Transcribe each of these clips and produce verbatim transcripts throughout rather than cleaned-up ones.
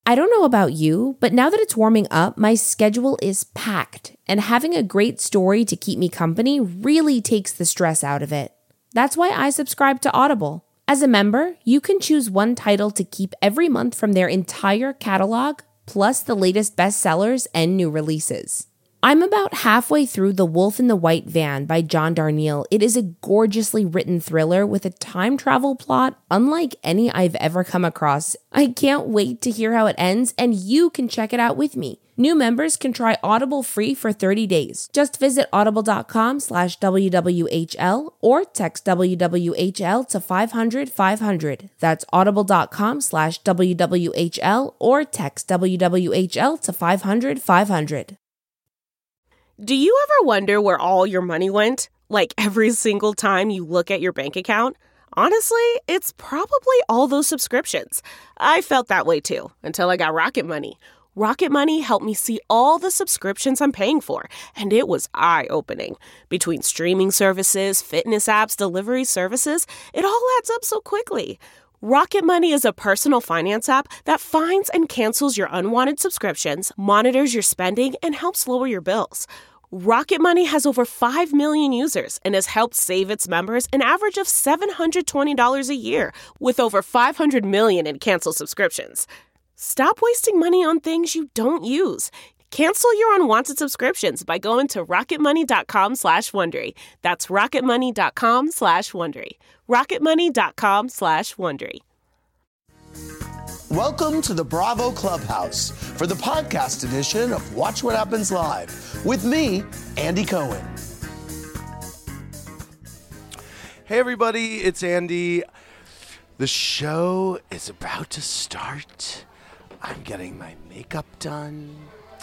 I don't know about you, but now that it's warming up, my schedule is packed, and having a great story to keep me company really takes the stress out of it. That's why I subscribe to Audible. As a member, you can choose one title to keep every month from their entire catalog, plus the latest bestsellers and new releases. I'm about halfway through The Wolf in the White Van by John Darnielle. It is a gorgeously written thriller with a time travel plot unlike any I've ever come across. I can't wait to hear how it ends, and you can check it out with me. New members can try Audible free for thirty days. Just visit audible.com slash WWHL or text W W H L to five hundred five hundred. That's audible.com slash WWHL or text W W H L to five hundred five hundred. Do you ever wonder where all your money went? Like every single time you look at your bank account? Honestly, it's probably all those subscriptions. I felt that way too, until I got Rocket Money. Rocket Money helped me see all the subscriptions I'm paying for, and it was eye-opening. Between streaming services, fitness apps, delivery services, it all adds up so quickly. Rocket Money is a personal finance app that finds and cancels your unwanted subscriptions, monitors your spending, and helps lower your bills. Rocket Money has over five million users and has helped save its members an average of seven hundred twenty dollars a year, with over five hundred million in canceled subscriptions. Stop wasting money on things you don't use. Cancel your unwanted subscriptions by going to rocketmoney.com slash Wondery. That's rocketmoney.com slash Wondery. rocketmoney.com slash Wondery. Welcome to the Bravo Clubhouse for the podcast edition of Watch What Happens Live with me, Andy Cohen. Hey everybody, it's Andy. The show is about to start. I'm getting my makeup done.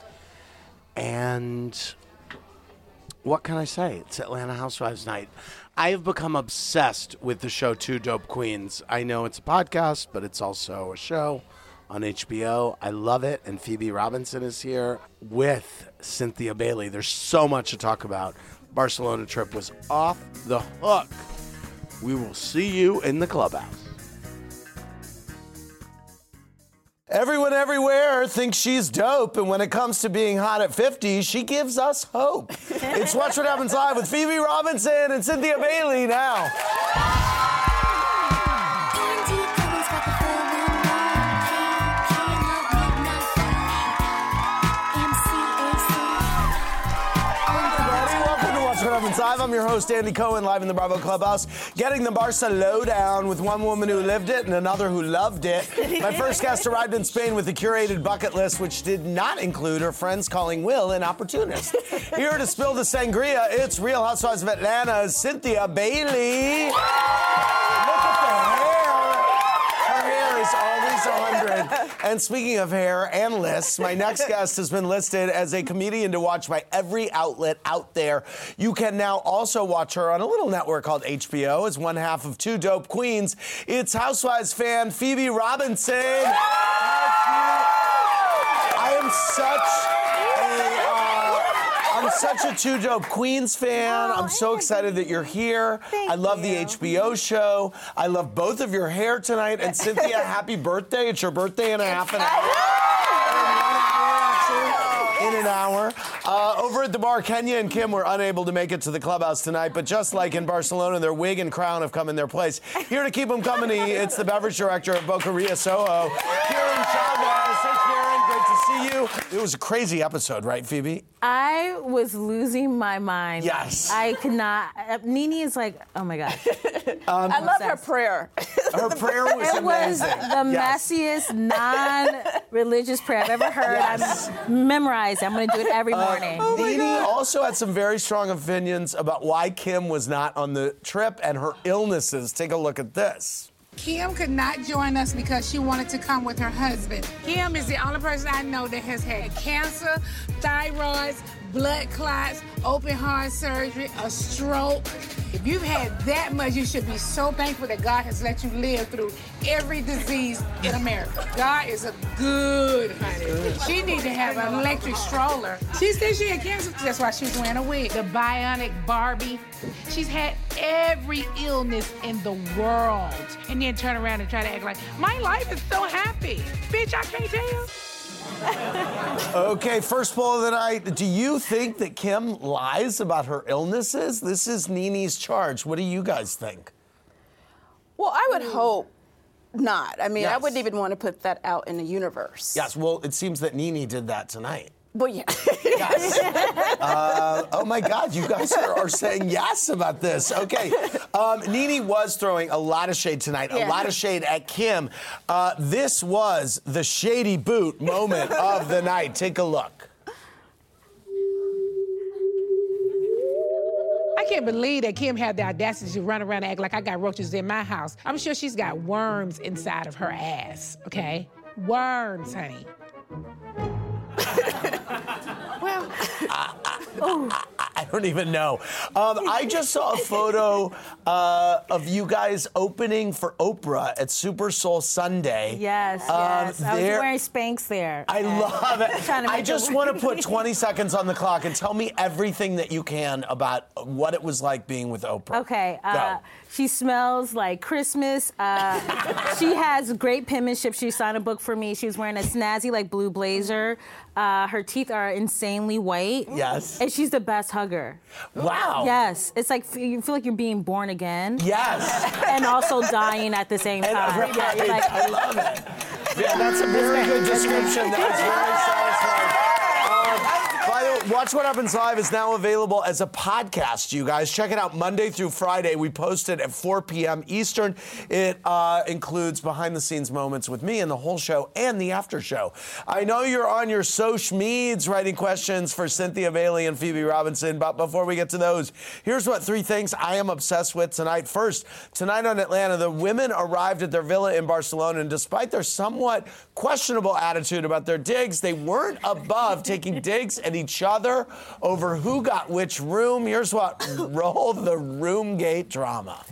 And what can I say? It's Atlanta Housewives night. I have become obsessed with the show Two Dope Queens. I know it's a podcast, but it's also a show on H B O. I love it. And Phoebe Robinson is here with Cynthia Bailey. There's so much to talk about. Barcelona trip was off the hook. We will see you in the clubhouse. Everyone everywhere thinks she's dope, and when it comes to being hot at fifty, she gives us hope. It's Watch What Happens Live with Phoebe Robinson and Cynthia Bailey now. Live. I'm your host, Andy Cohen, live in the Bravo Clubhouse, getting the Barca lowdown with one woman who lived it and another who loved it. My first guest arrived in Spain with a curated bucket list, which did not include her friends calling Will an opportunist. Here to spill the sangria, it's Real Housewives of Atlanta's Cynthia Bailey. Look at the hair. Her hair is always one hundred. And speaking of hair and lists, my next guest has been listed as a comedian to watch by every outlet out there. You can now also watch her on a little network called H B O as one half of Two Dope Queens. It's Housewives fan Phoebe Robinson. I am such I'm such a Two Dope Queens fan. I'm so excited that you're here. I love the H B O show. I love both of your hair tonight. And Cynthia, happy birthday. It's your birthday in a half an hour. In an hour. Uh, over at the bar, Kenya and Kim were unable to make it to the clubhouse tonight, but just like in Barcelona, their wig and crown have come in their place. Here to keep them company, it's the beverage director of Boqueria Soho, Karen Chavez. Hey, Karen, great to see you. It was a crazy episode, right, Phoebe? I was losing my mind. Yes. I could not. Uh, Nene is like, oh my God. Um, I love her prayer. Her prayer was it amazing. It was the yes. messiest, non-religious prayer I've ever heard. Yes. I'm memorized. I'm going to do it every morning. Uh, oh Nene also had some very strong opinions about why Kim was not on the trip and her illnesses. Take a look at this. Kim could not join us because she wanted to come with her husband. Kim is the only person I know that has had cancer, thyroids, blood clots, open heart surgery, a stroke. If you've had that much, you should be so thankful that God has let you live through every disease in America. God is a good honey. She needs to have an electric stroller. She said she had cancer. That's why she's wearing a wig. The bionic Barbie. She's had every illness in the world. And then turn around and try to act like, my life is so happy. Bitch, I can't tell. Okay, first poll of the night. Do you think that Kim lies about her illnesses? This is Nene's charge. What do you guys think? Well, I would hope not. I mean, Yes. I wouldn't even want to put that out in the universe. Yes, well, it seems that Nene did that tonight. Well, yeah. Yes. uh, oh my God, you guys are, are saying yes about this. Okay. Um, Nene was throwing a lot of shade tonight, Yeah. a lot of shade at Kim. Uh, this was the shady boot moment of the night. Take a look. I can't believe that Kim had the audacity to run around and act like I got roaches in my house. I'm sure she's got worms inside of her ass, okay? Worms, honey. Well, I, I, I don't even know. Um, I just saw a photo uh, of you guys opening for Oprah at Super Soul Sunday. Yes, Um, yes. I was there- wearing Spanx there. I and love it. trying to I make just it want to work. put twenty seconds on the clock and tell me everything that you can about what it was like being with Oprah. Okay. Uh, Go. she smells like Christmas. Uh, she has great penmanship. She signed a book for me. She was wearing a snazzy, like, blue blazer. Uh, her teeth are insanely white. Yes. And she's the best hugger. Wow. Yes. It's like you feel like you're being born again. Yes. And also dying at the same And, time. right, Yeah, like, I love it. Yeah, that's a very good description. That was very satisfying. Um, by the way, Watch What Happens Live is now available as a podcast, you guys. Check it out Monday through Friday. We post it at four p.m. Eastern. It uh, includes behind-the-scenes moments with me and the whole show and the after show. I know you're on your social meds writing questions for Cynthia Bailey and Phoebe Robinson, but before we get to those, here's what three things I am obsessed with tonight. First, tonight on Atlanta, the women arrived at their villa in Barcelona, and despite their somewhat questionable attitude about their digs, they weren't above taking digs at each other over who got which room. Here's what roll the Roomgate drama.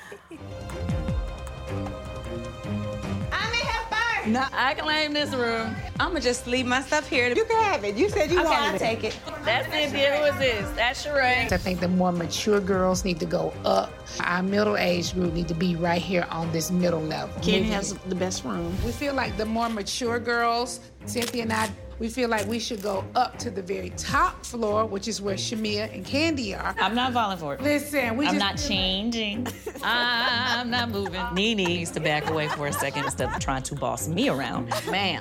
No, I claim this room. I'ma just leave my stuff here. You can have it. You said you okay, wanted I'll it. take it. That's Cynthia. Who is this? That's Sheree. I think the more mature girls need to go up. Our middle age group need to be right here on this middle level. Kenny Moving has it. the best room. We feel like the more mature girls, Cynthia and I, we feel like we should go up to the very top floor, which is where Shamia and Candy are. I'm not falling for it. Listen, we I'm just not changing. I'm not moving. Nene needs to back away for a second instead of trying to boss me around. Ma'am,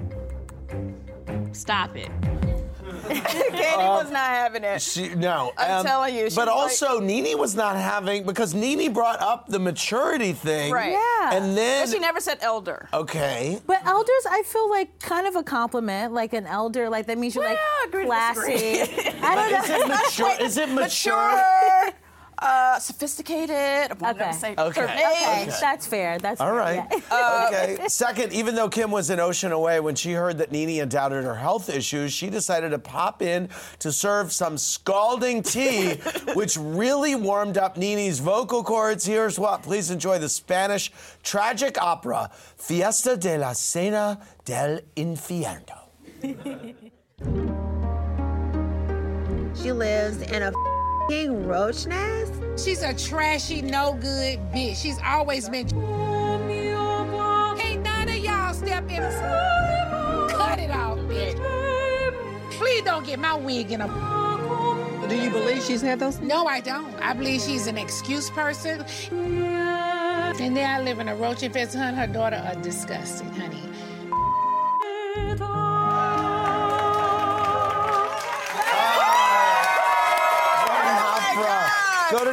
stop it. Candy was not having it. She, no. I'm telling you, she But was also, Nene was not having, because Nene brought up the maturity thing. Right. Yeah. And then. But she never said elder. Okay. But elders, I feel like kind of a compliment. Like an elder, like that means you're Well, like agree to classy. disagree. I don't Is know. it mature? Is it mature? Mature, uh, sophisticated. I'm Okay. gonna say Okay. her Okay, age. that's fair. That's All fair, right. yeah. Okay. Second, even though Kim was an ocean away, when she heard that Nene had doubted her health issues, she decided to pop in to serve some scalding tea, which really warmed up Nene's vocal cords. Here's what. Please enjoy the Spanish tragic opera, Fiesta de la Cena del Infierno. She lives in a f***ing roach nest. she's a trashy, no good bitch. She's always been. Ain't none of y'all step in. Cut it off, bitch. Please don't get my wig in a. Do you believe she's had those? No, I don't. I believe she's an excuse person. And then I live in a roach infested hunt. Her daughter are disgusting, honey. Opera. Go to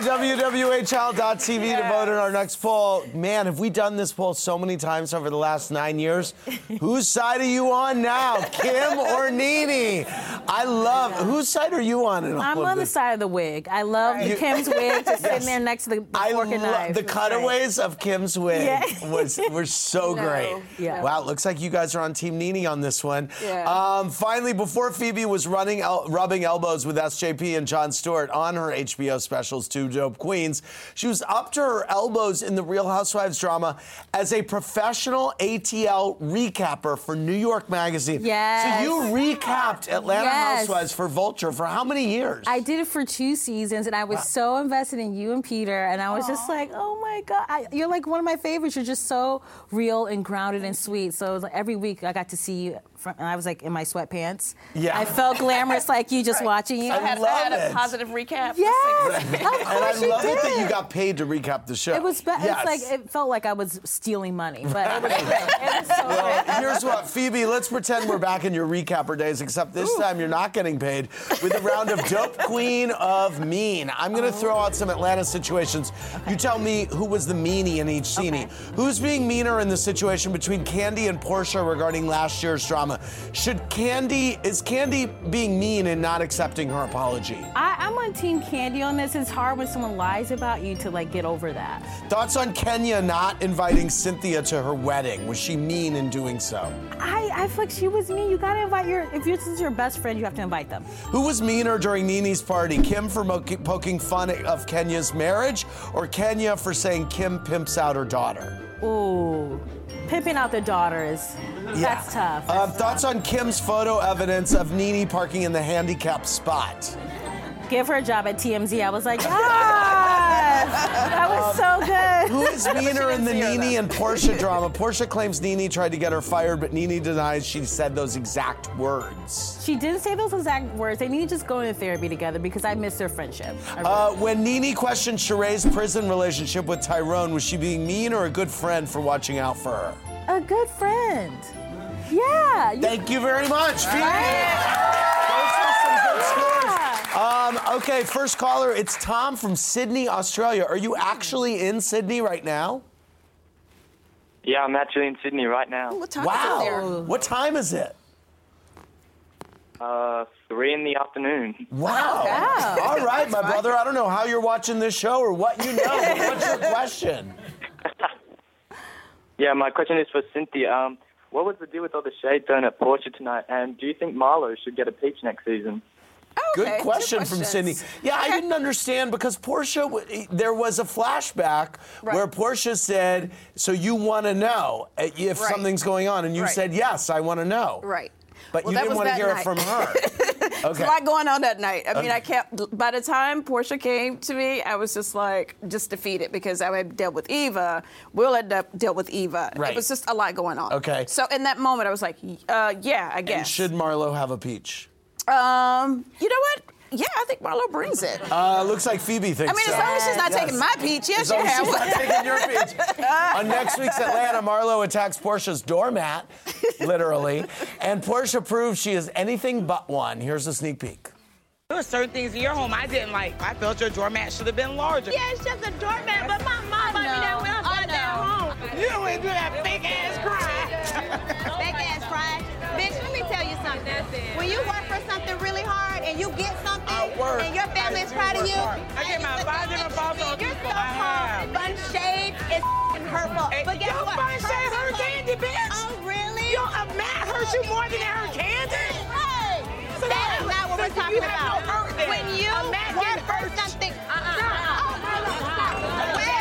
W W H L dot T V to vote in our next poll. Man, have we done this poll so many times over the last nine years? Whose side are you on now, Kim or Nene? I love, whose side are you on in all I'm of on the this? side of the wig. I love You- Kim's wig, just sitting there next to the, the I fork and love knife. the It's cutaways of Kim's wig Yeah. was were so great. Yeah. Wow, it looks like you guys are on Team Nene on this one. Yeah. Um, finally, before Phoebe was running el- rubbing elbows with S J P and Jon Stewart on her H B O specials Two Dope Queens, she was up to her elbows in the Real Housewives drama as a professional A T L recapper for New York Magazine. Yes. So you recapped Atlanta Yes. Housewives for Vulture for how many years? I did it for two seasons, and I was so invested in you and Peter, and I was just like, oh my God, I, you're like one of my favorites. You're just so real and grounded and sweet. So it was like every week I got to see you, from, and I was like in my sweatpants. Yeah. I felt glamorous like you just watching you. I I had, love I had it. a positive recap. Yes, of course and I you love did. it that you got paid to recap the show. It was, be- Yes. it's like, it felt like I was stealing money, but it was great. It was so Well, great. here's what, Phoebe, let's pretend we're back in your recapper days, except this time you're not getting paid with a round of Dope Queen of Mean. I'm going to throw out some Atlanta situations. You tell me who was the meanie in each scene. Okay. Who's being meaner in the situation between Candy and Portia regarding last year's drama? Should Candy, is Candy being mean and not accepting her apology? I, I'm on Team Candy on this. It's hard when someone lies about you to like get over that. Thoughts on Kenya not inviting Cynthia to her wedding? Was she mean in doing so? I, I feel like she was mean. You gotta invite your, if this is your best friend, you have to invite them. Who was meaner during Nene's party? Kim for mo- poking fun of Kenya's marriage, or Kenya for saying Kim pimps out her daughter? Ooh, pimping out the daughters. That's tough. Um, thoughts on Kim's photo evidence of Nene parking in the handicapped spot? Give her a job at T M Z. I was like, yes! That was so good. Who is meaner in the Nene and Portia drama? Portia claims Nene tried to get her fired, but Nene denies she said those exact words. She didn't say those exact words. They need to just go into therapy together because I miss their friendship. I really Uh, when Nene questioned Sheree's prison relationship with Tyrone, was she being mean or a good friend for watching out for her? A good friend. Yeah. you- Thank you very much, Phoebe. Those were some good scores. Um, okay, first caller, it's Tom from Sydney, Australia. Are you actually in Sydney right now? Yeah, I'm actually in Sydney right now. What time Wow. is it there? What time is it? Uh, three in the afternoon. Wow. Wow. All right, my brother. I don't know how you're watching this show or what you know, but what's your question? Yeah, my question is for Cynthia. Um, what was the deal with all the shade thrown at Portia tonight? And do you think Marlo should get a peach next season? Good Okay, two question from questions. Sydney. Yeah, I didn't understand because Portia, w- there was a flashback Right. where Portia said, so you want to know if Right. something's going on. And you Right. said, yes, I want to know. Right. But Well, you that didn't was want to that hear it night. from her. There's Okay. a lot going on that night. I mean, Okay. I kept, by the time Portia came to me, I was just like, just defeated because I had dealt with Eva. Will had de- dealt with Eva. Right. It was just a lot going on. Okay. So in that moment, I was like, uh, yeah, I And guess. should Marlo have a peach? Um, you know what? Yeah, I think Marlo brings it. Uh, looks like Phoebe thinks I mean, so. as long as she's not Yes. taking my peach, yes, As she long as has she's one. not taking your peach. On next week's Atlanta, Marlo attacks Portia's doormat, literally, and Portia proves she is anything but one. Here's a sneak peek. There were certain things in your home I didn't like. I felt your doormat should have been larger. Yeah, it's just a doormat, but my mom bought me that when I got that home. You went through that fake ass cry. Fake ass cry. Bitch, let me tell you something. When you work for something really hard and you get something and your family is proud of you, I get my five different photos. your so-called fun shade is f***ing hurtful. But guess Your what? fun shade hurt candy, bitch. Oh, really? Yo, a mat hurts you more than it hurt candy. Hey, So that is not what we're so talking you have about. no hurt then. When you A mat work can for hurt you. something, uh-uh, uh-uh. Oh, Marlo, stop. Wait,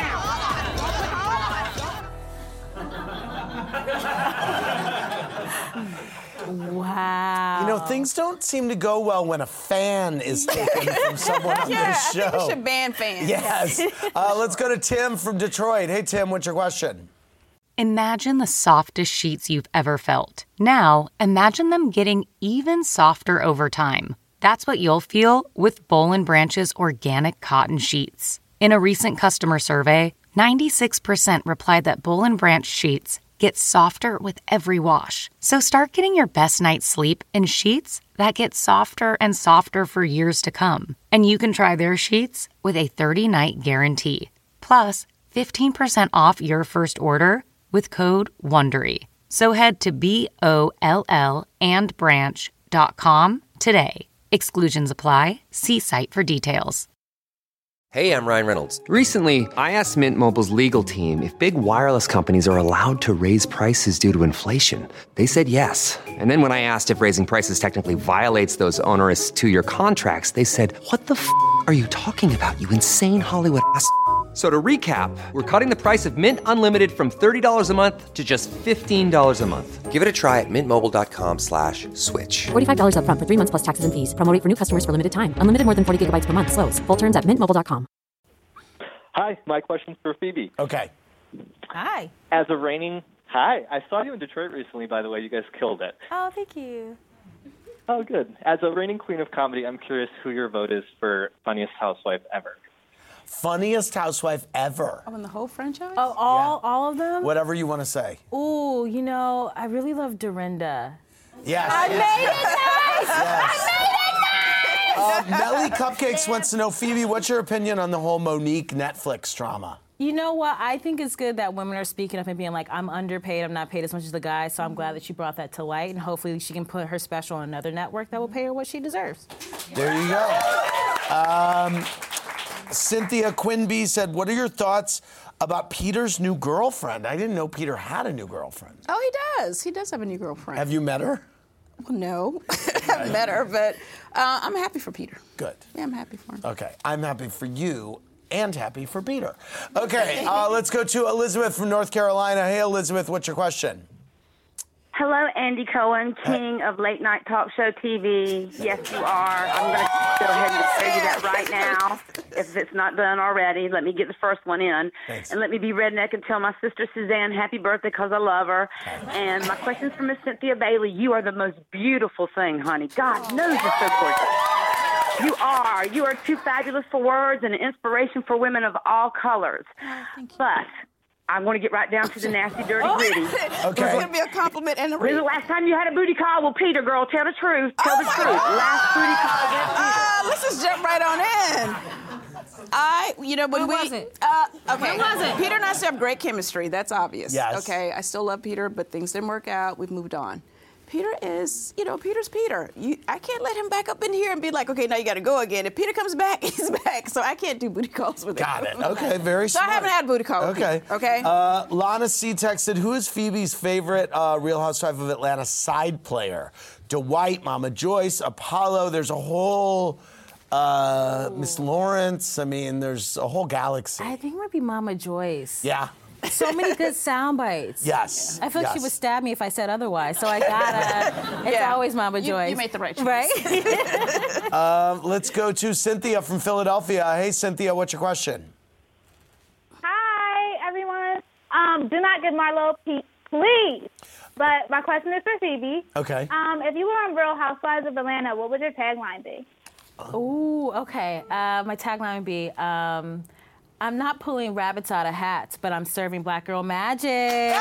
hold on. Hold on. Wow. You know, things don't seem to go well when a fan is taken from someone on Yeah, this I show. think we should ban fans. Yes. Uh, let's go to Tim from Detroit. Hey, Tim, what's your question? Imagine the softest sheets you've ever felt. Now, imagine them getting even softer over time. That's what you'll feel with Boll and Branch's organic cotton sheets. In a recent customer survey, ninety-six percent replied that Boll and Branch sheets get softer with every wash. So start getting your best night's sleep in sheets that get softer and softer for years to come. And you can try their sheets with a thirty-night guarantee. Plus, fifteen percent off your first order with code WONDERY. So head to B O L L and branch dot com today. Exclusions apply. See site for details. Hey, I'm Ryan Reynolds. Recently, I asked Mint Mobile's legal team if big wireless companies are allowed to raise prices due to inflation. They said yes. And then when I asked if raising prices technically violates those onerous two-year contracts, they said, "What the f*** are you talking about, you insane Hollywood ass f- So to recap, we're cutting the price of Mint Unlimited from thirty dollars a month to just fifteen dollars a month. Give it a try at mintmobile.com slash switch. forty-five dollars up front for three months plus taxes and fees. Promo rate for new customers for limited time. Unlimited more than forty gigabytes per month. Slows full terms at mint mobile dot com. Hi, my question's for Phoebe. Okay. Hi. As a reigning... Hi, I saw you in Detroit recently, by the way. You guys killed it. Oh, thank you. Oh, good. As a reigning queen of comedy, I'm curious who your vote is for funniest housewife ever. Funniest housewife ever. Oh, in the whole franchise? Oh, all all of them? Whatever you want to say. Ooh, you know, I really love Dorinda. Yes. I yes. made it nice! Yes. I made it nice! Uh, Melly Cupcakes wants to know, Phoebe, what's your opinion on the whole Monique Netflix drama? You know what? I think it's good that women are speaking up and being like, I'm underpaid, I'm not paid as much as the guy, so I'm glad that she brought that to light, and hopefully she can put her special on another network that will pay her what she deserves. There you go. Um, Cynthia Quinby said, what are your thoughts about Peter's new girlfriend? I didn't know Peter had a new girlfriend. Oh, he does. He does have a new girlfriend. Have you met her? Well, no. I haven't met her, but uh, I'm happy for Peter. Good. Yeah, I'm happy for him. Okay, I'm happy for you and happy for Peter. Okay, uh, let's go to Elizabeth from North Carolina. Hey, Elizabeth, what's your question? Hello, Andy Cohen, king of late night talk show T V. Yes, you are. I'm going to go ahead and tell you that right now. If it's not done already, let me get the first one in. Thanks. And let me be redneck and tell my sister Suzanne happy birthday because I love her. And my question's for Miss Cynthia Bailey. You are the most beautiful thing, honey. God knows you're so gorgeous. You are. You are too fabulous for words and an inspiration for women of all colors. Oh, thank you. But I'm going to get right down to the nasty, dirty, Oh, gritty. Okay. It's going to be a compliment and a When's read. the last time you had a booty call with Peter, girl? Tell the truth. Tell Oh the my truth. God. Last booty call with Peter. Uh, let's just jump right on in. I, you know, when, When we... was it? Uh, okay. When was it? Peter and I still have great chemistry. That's obvious. Yes. Okay, I still love Peter, but things didn't work out. We've moved on. Peter is, you know, Peter's Peter. You, I can't let him back up in here and be like, okay, now you got to go again. If Peter comes back, he's back. So I can't do booty calls with him. Got it. Okay, very So smart. I haven't had booty calls. with Okay. Peter, okay. Uh, Lana C. texted, who is Phoebe's favorite uh, Real Housewife of Atlanta side player? Dwight, Mama Joyce, Apollo. There's a whole... Uh, Miss Lawrence. I mean, there's a whole galaxy. I think it might be Mama Joyce. Yeah. So many good sound bites. Yes. I feel like she yes. would stab me if I said otherwise, so I gotta, it's Yeah. always Mama You- Joyce. you made the right choice. Right? Um, let's go to Cynthia from Philadelphia. Hey, Cynthia, what's your question? Hi, everyone. Um, do not give Marlo a peep, please. But my question is for Phoebe. Okay. Um, if you were on Real Housewives of Atlanta, what would your tagline be? Ooh, okay. Uh, my tagline would be, um, I'm not pulling rabbits out of hats, but I'm serving black girl magic.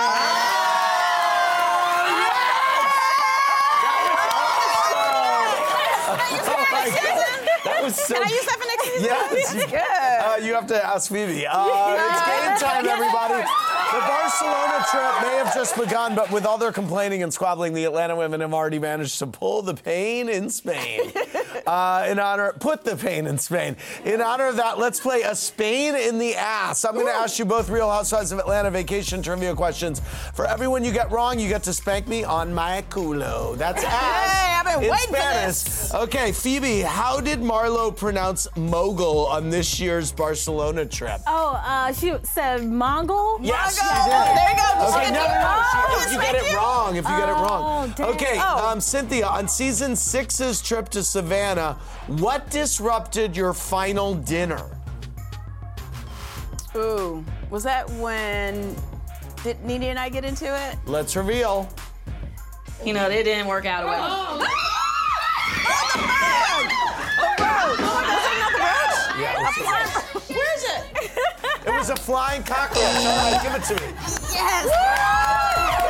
That was so. Can I use that for next season? Yes. That's good. Uh, you have to ask Phoebe. Uh, it's game time, everybody. The Barcelona trip may have just begun, but with all their complaining and squabbling, the Atlanta women have already managed to pull the pain in Spain. Uh, in honor, put the pain in Spain. In honor of that, let's play a Spain in the ass. I'm going to ask you both Real Housewives of Atlanta vacation trivia questions. For everyone you get wrong, you get to spank me on my culo. That's ass. Hey, I've been in waiting for Spanish. this. Okay, Phoebe, how did Marlo pronounce mogul on this year's Barcelona trip? Oh, uh, she said Mongol? Yes, Mongol. she did. There you go. Okay, She no, did. no, no. Oh, If you thank get it you. wrong, if you get it wrong. Oh, dang. Okay, Oh. um, Cynthia, on season six's trip to Savannah, what disrupted your final dinner? Ooh, was that when did Nene and I get into it? Let's reveal. You know, it didn't work out well. The roach! Was it not the roach? Yeah, it was a- Where is it? It was a flying cockroach. All right, give it to me. Yes!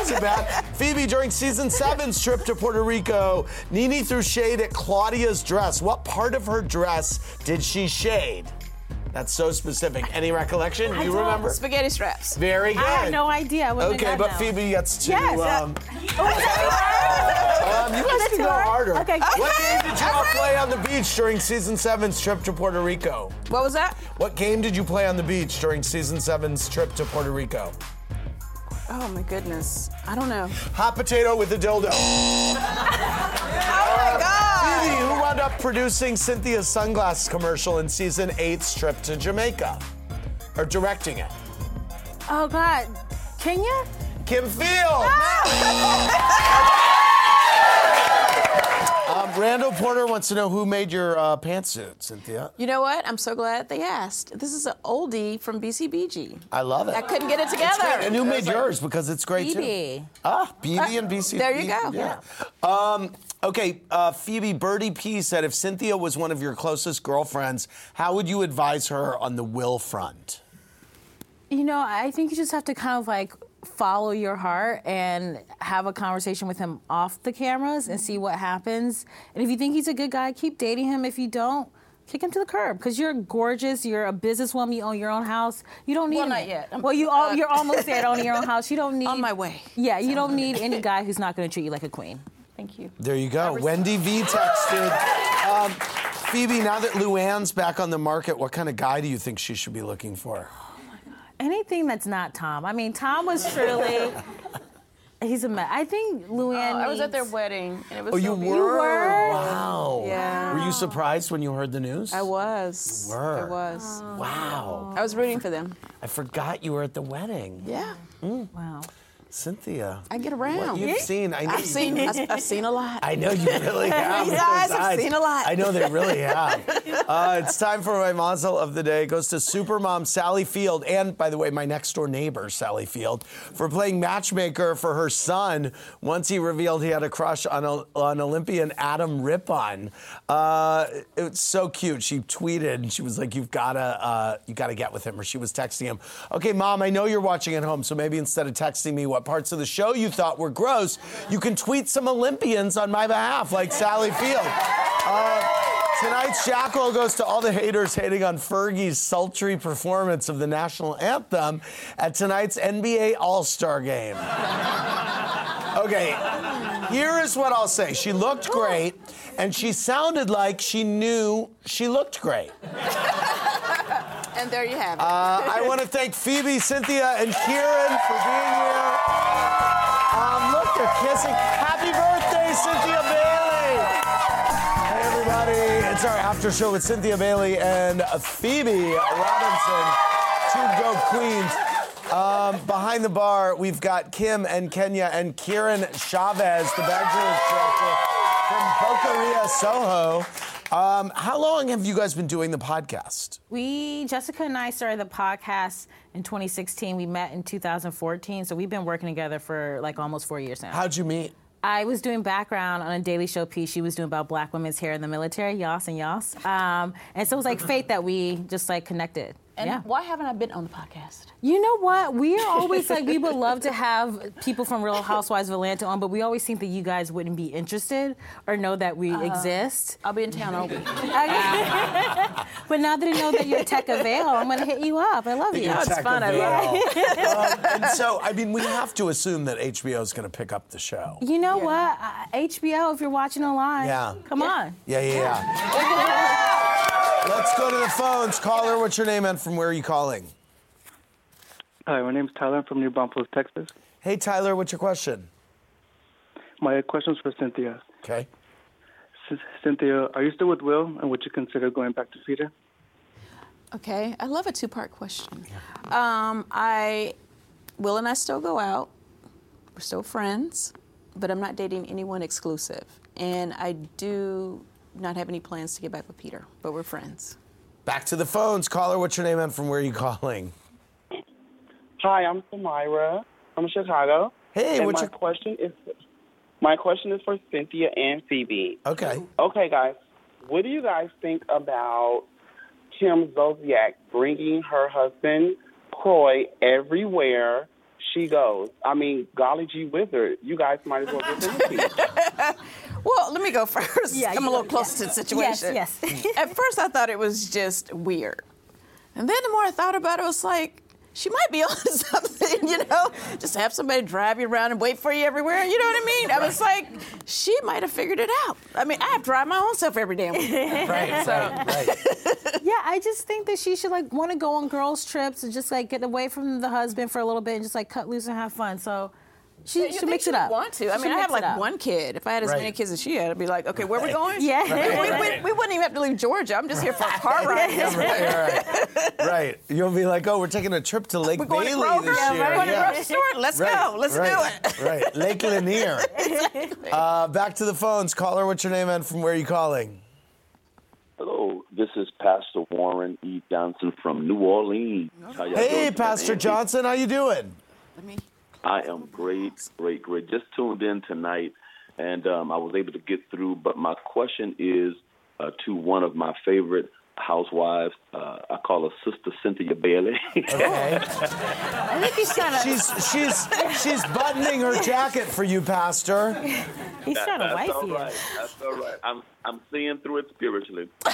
wasn't bad. Phoebe, during season seven's trip to Puerto Rico, Nene threw shade at Claudia's dress. What part of her dress did she shade? That's so specific. Any recollection? I You don't- remember? Spaghetti straps. Very good. I had no idea. I wouldn't Okay, have but gotten that Phoebe gets to. Yes, uh, um, one. um, you guys That's can go hard. harder. Okay. What game did you all play on the beach during season seven's trip to Puerto Rico? What was that? What game did you play on the beach during season seven's trip to Puerto Rico? Oh my goodness. I don't know. Hot potato with a dildo. Oh my God. Phoebe, who wound up producing Cynthia's sunglasses commercial in season eight's trip to Jamaica? Or directing it? Oh, God. Kenya? Kim Field. um, Randall Porter wants to know who made your uh, pantsuit, Cynthia. You know what? I'm so glad they asked. This is an oldie from B C B G. I love it. I couldn't get it It's together. great. And who I made was like, yours? Because it's great too. Phoebe. Ah, B B and B C. There you go. Yeah. Um, okay, uh, Phoebe, Birdie P said, if Cynthia was one of your closest girlfriends, how would you advise her on the will front? You know, I think you just have to kind of like follow your heart and have a conversation with him off the cameras and see what happens. And if you think he's a good guy, keep dating him. If you don't, kick him to the curb because you're gorgeous. You're a businesswoman. You own your own house. You don't need. Well, not any- yet. I'm- well, you all, uh, you're almost there owning your own house. You don't need. On my way. Yeah, you don't need any guy who's not going to treat you like a queen. Thank you. There you go. Wendy V texted, um, Phoebe, now that Luann's back on the market, what kind of guy do you think she should be looking for? Anything that's not Tom. I mean, Tom was truly. He's a mess. I think Luann. Oh, I was at their needs- wedding, and it was Oh, so you were? beautiful. You were? Wow. Yeah. Were you surprised when you heard the news? I was. You were? I was. Wow. I was rooting for them. I forgot you were at the wedding. Yeah. Mm. Wow. Cynthia. I get around. What you've seen, I know. I've seen. I've, I've seen a lot. I know you really have. These with eyes those have seen a lot. I know they really have. Uh, it's time for my mazel of the day. It goes to Supermom Sally Field, and by the way, my next door neighbor Sally Field, for playing matchmaker for her son once he revealed he had a crush on, a, on Olympian Adam Rippon. Uh, it's so cute. She tweeted and she was like, "You've gotta, uh, you gotta get with him." Or she was texting him, "Okay, Mom, I know you're watching at home, so maybe instead of texting me what parts of the show you thought were gross, you can tweet some Olympians on my behalf, like Sally Field." Uh, tonight's Jackal goes to all the haters hating on Fergie's sultry performance of the national anthem at tonight's N B A All-Star game. Okay, here is what I'll say. She looked great, and she sounded like she knew she looked great. And there you have it. Uh, I want to thank Phoebe, Cynthia, and Kieran for being here. Um, look, they're kissing. Happy birthday, Cynthia Bailey. Hey, everybody. It's our after show with Cynthia Bailey and Phoebe Robinson, two Go Queens. Um, behind the bar, we've got Kim and Kenya and Kieran Chavez, the Bachelor's director from Boqueria, Soho. Um, how long have you guys been doing the podcast? We, Jessica and I started the podcast in twenty sixteen. We met in two thousand fourteen, so we've been working together for like almost four years now. How'd you meet? I was doing background on a Daily Show piece she was doing about black women's hair in the military, Yas and Yas. Um, and so it was like fate that we just like connected. And yeah. why haven't I been on the podcast? You know what? We are always like, we would love to have people from Real Housewives of Atlanta on, but we always think that you guys wouldn't be interested or know that we Uh, exist. I'll be in town all week. But now that I know that you're Tech Avail, I'm going to hit you up. I love you. You're It's Tech fun. I Avail. love it. um, and so, I mean, we have to assume that H B O is going to pick up the show. You know what? Uh, H B O, if you're watching online, Yeah. come on. Yeah, yeah, yeah. Let's go to the phones. Caller, what's your name and from where are you calling? Hi, my name's Tyler. I'm from New Braunfels, Texas. Hey, Tyler, what's your question? My question's for Cynthia. Okay. C- Cynthia, are you still with Will, and would you consider going back to Peter? Okay, I love a two-part question. Um, I, Will and I still go out. We're still friends, but I'm not dating anyone exclusive. And I do not have any plans to get back with Peter, but we're friends. Back to the phones. Caller, what's your name and from where are you calling? Hi, I'm Samira from Chicago. Hey, and what's my your question is my question is for Cynthia and Phoebe. Okay. Okay, guys. What do you guys think about Kim Zolciak bringing her husband Croy everywhere she goes. I mean, golly gee whizzard, you guys might as well get the repeat. Well, let me go first. Yeah, I'm a you little go, closer yes. to the situation. Yes, yes. At first, I thought it was just weird. And then the more I thought about it, it was like, she might be on something, you know? Just have somebody drive you around and wait for you everywhere. You know what I mean? I was like, she might have figured it out. I mean, I have to drive my own self every damn week. Right, So- right, right. Yeah, I just think that she should like want to go on girls' trips and just like get away from the husband for a little bit and just like cut loose and have fun. So she You should think mix she it up. would want to. I She mean, I mix have it like up. one kid. If I had as Right. many kids as she had, I'd be like, okay, where we going? Yeah. We, we, Right. we, we wouldn't even have to leave Georgia. I'm just here for a car ride. Yeah, right, right. Right. You'll be like, oh, we're taking a trip to Lake We're going to Bailey Kroger. this year. We're going Yeah. to grocery store. Let's Right, go. Let's right, do it. Right. Lake Lanier. Uh, back to the phones. Caller, what's your name and from where are you calling? Hello, this is Pastor Warren E. Johnson from New Orleans. How y'all Hey, doing? Pastor Johnson, how you doing? I am great, great, great. Just tuned in tonight, and um, I was able to get through. But my question is uh, to one of my favorite housewives. Uh, I call her Sister Cynthia Bailey. Okay. I think he's trying to. She's she's she's buttoning her jacket for you, Pastor. He's That- trying to that's wife all you. right. That's all right. I'm I'm seeing through it spiritually. But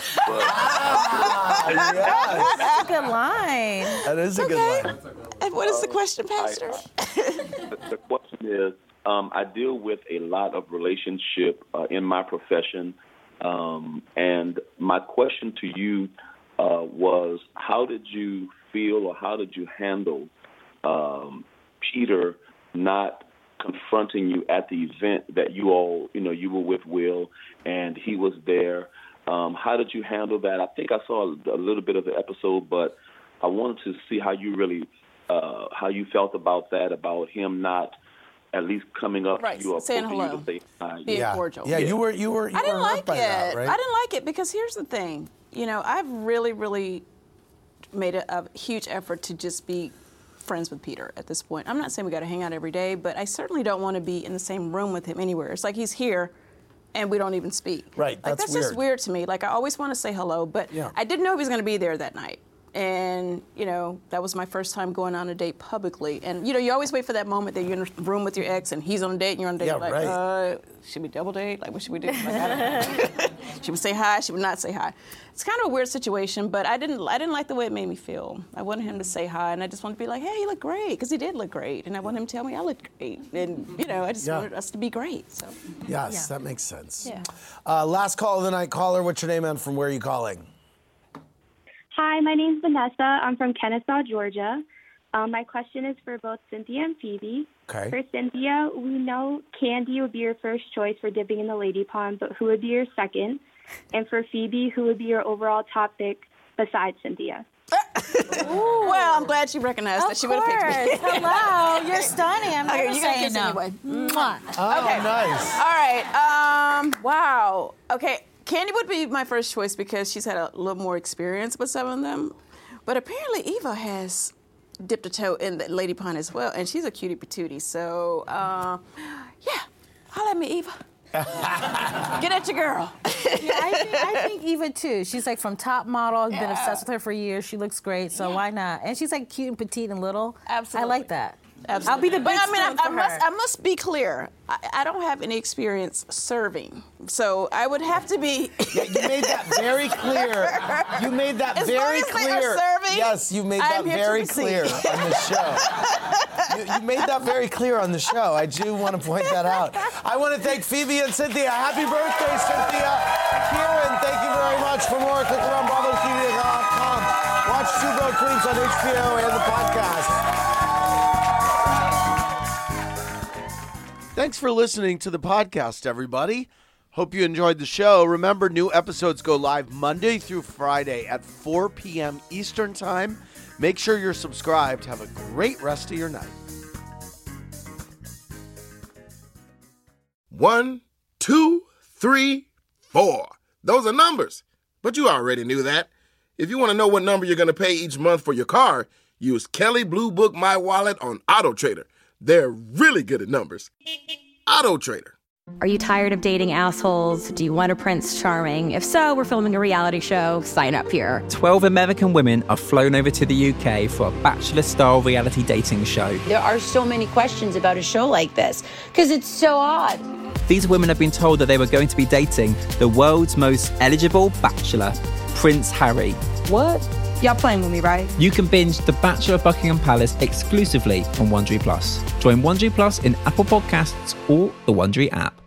Ah, yes. That's a good line. That is a good line. And what is the question, Pastor? the, the question is, um, I deal with a lot of relationship uh, in my profession, um, and my question to you uh, was, how did you feel or how did you handle um, Peter not confronting you at the event that you all, you know, you were with Will and he was there? Um, how did you handle that? I think I saw a, a little bit of the episode, but I wanted to see how you really, uh, how you felt about that, about him not at least coming up Right, to you or saying approaching hello. you to say hi. Being Yeah. cordial. Yeah, you were you were you I didn't were like hurt by it. that, right? I didn't like it because here's the thing. You know, I've really, really made a, a huge effort to just be friends with Peter at this point. I'm not saying we got to hang out every day, but I certainly don't want to be in the same room with him anywhere. It's like he's here and we don't even speak. Right, Like that's that's just weird. weird to me. Like I always want to say hello, but Yeah. I didn't know he was going to be there that night. And, you know, that was my first time going on a date publicly. And, you know, you always wait for that moment that you're in a room with your ex and he's on a date and you're on a date. Yeah, you're like, right. uh, should we double date? Like, what should we do? Like, I don't know. She would say hi, she would not say hi. It's kind of a weird situation, but I didn't I didn't like the way it made me feel. I wanted him to say hi, and I just wanted to be like, hey, you look great, because he did look great. And I wanted him to tell me I looked great. And, you know, I just Yeah. wanted us to be great. So, Yes, yeah. that makes sense. Yeah. Uh, last call of the night. Caller, what's your name and from where are you calling? Hi, my name's Vanessa. I'm from Kennesaw, Georgia. Um, my question is for both Cynthia and Phoebe. Okay. For Cynthia, we know Candy would be your first choice for dipping in the lady pond, but who would be your second? And for Phoebe, who would be your overall top pick besides Cynthia? Well, I'm glad you recognized that she would have picked me. Hello, you're stunning. I'm Okay, never you gotta saying kiss no. anyway. Mwah. Oh, Okay. nice. All right. Um, wow. Okay. Candy would be my first choice because she's had a little more experience with some of them. But apparently Eva has dipped a toe in the lady pond as well, and she's a cutie patootie. So, uh, yeah, holla at me, Eva. Get at your girl. Yeah, I think, I think Eva too. She's like from top model. I've been Yeah. obsessed with her for years. She looks great, so Yeah. why not? And she's like cute and petite and little. Absolutely. I like that. Absolutely. I'll be the big But I mean, I, spoon I for must, her. I must be clear. I, I don't have any experience serving, so I would have to be. Yeah, you made that very clear. You made that As very long as they clear. are serving, Yes, you made that I'm here to very receive. clear on the show. You, you made that very clear on the show. I do want to point that out. I want to thank Phoebe and Cynthia. Happy birthday, Cynthia. Kieran, thank you very much. For more, click around bravo t v dot com. Watch Two Broke Queens on H B O and the podcast. Thanks for listening to the podcast, everybody. Hope you enjoyed the show. Remember, new episodes go live Monday through Friday at four p.m. Eastern Time. Make sure you're subscribed. Have a great rest of your night. One, two, three, four. Those are numbers. But you already knew that. If you want to know what number you're going to pay each month for your car, use Kelley Blue Book My Wallet on Auto Trader. They're really good at numbers. Auto Trader. Are you tired of dating assholes? Do you want a Prince Charming? If so, we're filming a reality show. Sign up here. twelve American women are flown over to the U K for a bachelor-style reality dating show. There are so many questions about a show like this because it's so odd. These women have been told that they were going to be dating the world's most eligible bachelor, Prince Harry. What? Y'all playing with me, right? You can binge The Bachelor of Buckingham Palace exclusively on Wondery Plus. Join Wondery Plus in Apple Podcasts or the Wondery app.